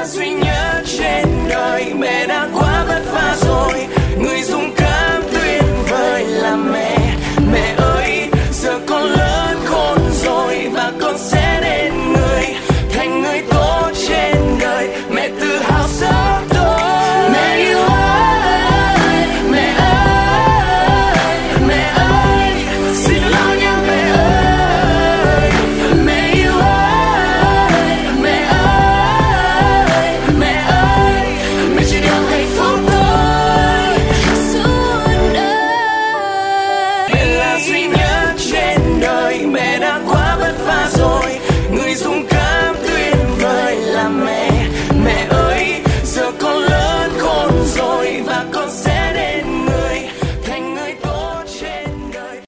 là duy nhất trên đời. Mẹ đã quá vất vả rồi, người dũng cảm tuyệt vời là mẹ. Mẹ ơi, giờ con lớn khôn rồi và con sẽ nên người thành người tốt trên đời. Mẹ tự hào sống tôi. Mẹ yêu ơi, mẹ ơi, mẹ ơi, xin lỗi nha mẹ ơi. Mẹ yêu ơi, mẹ ơi, mẹ ơi, mẹ chỉ điều hạnh phúc tôi suốt đời. Mẹ là duy nhất trên đời, mẹ đã quá vất vả rồi.